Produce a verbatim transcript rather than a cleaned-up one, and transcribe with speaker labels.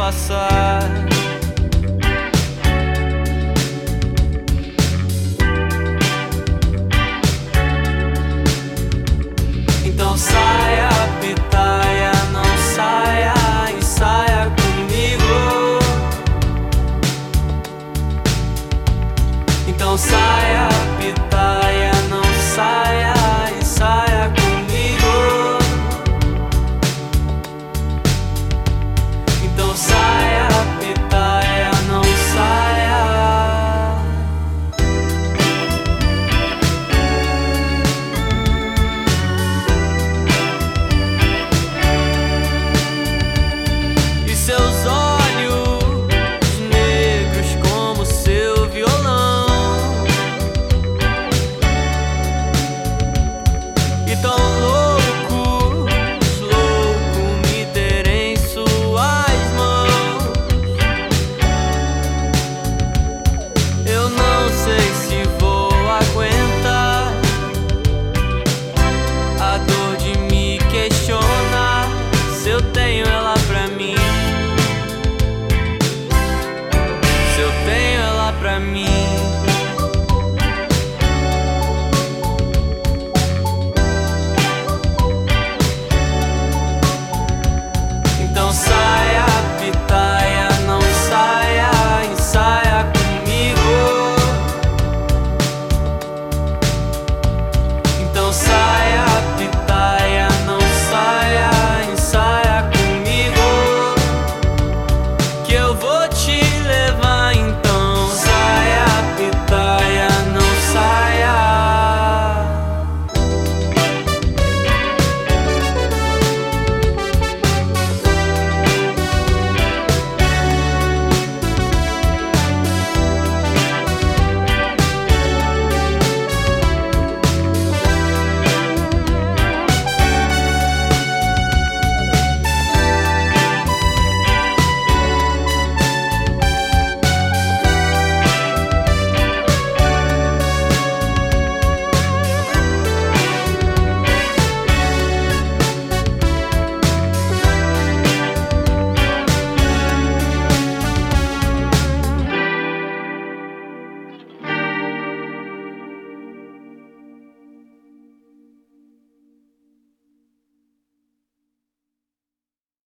Speaker 1: passar. Então saia, pitaia, não saia, ensaia comigo. Então saia, pitaia, não saia, ensaia comigo. Então saia, pitaia, não saia. E seus olhos negros como seu violão, e tão louco, louco me ter em suas mãos. Eu não sei se vou aguentar a dor de me questionar se eu tenho ela pra mim, se eu tenho ela pra mim.